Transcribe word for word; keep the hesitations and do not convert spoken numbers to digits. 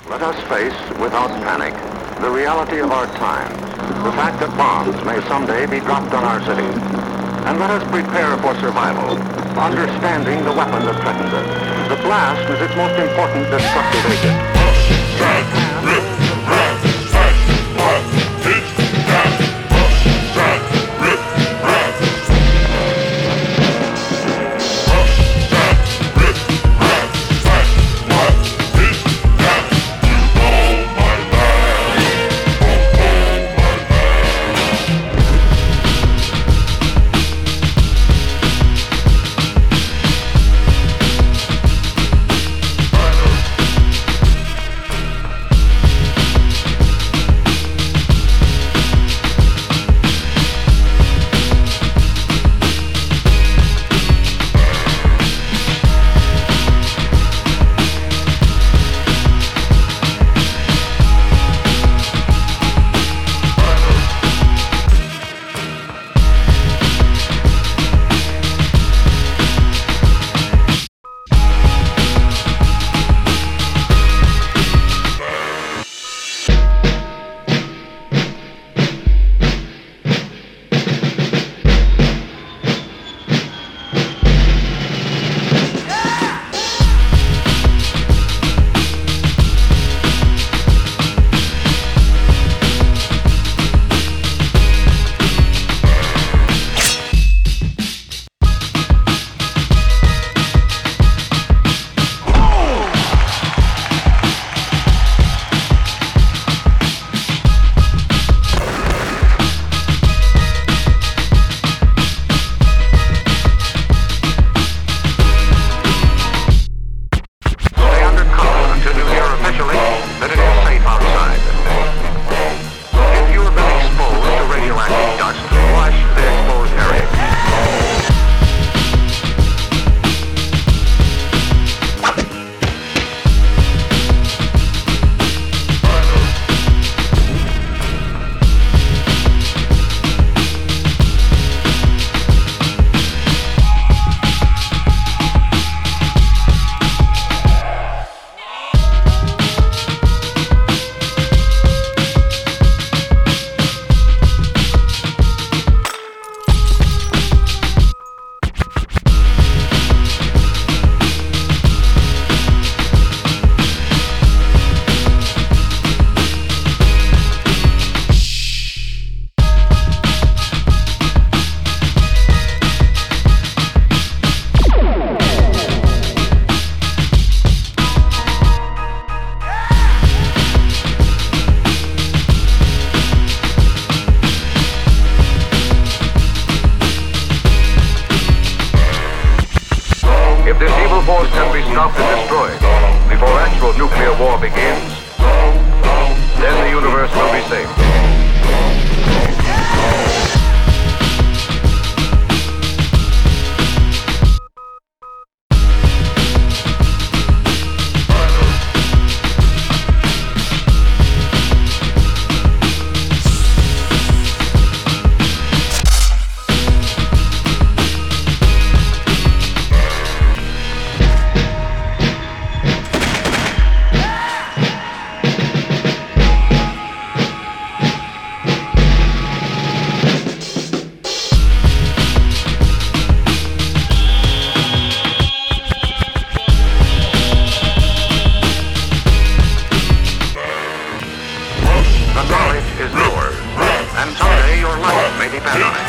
Let us face, without panic, the reality of our time, the fact that bombs may someday be dropped on our city. And let us prepare for survival, understanding the weapon that threatens it. The blast is its most important destructive agent. If this evil force can be stopped and destroyed before actual nuclear war begins, then the universe will be saved. The knowledge is yours, and someday your life may depend on it.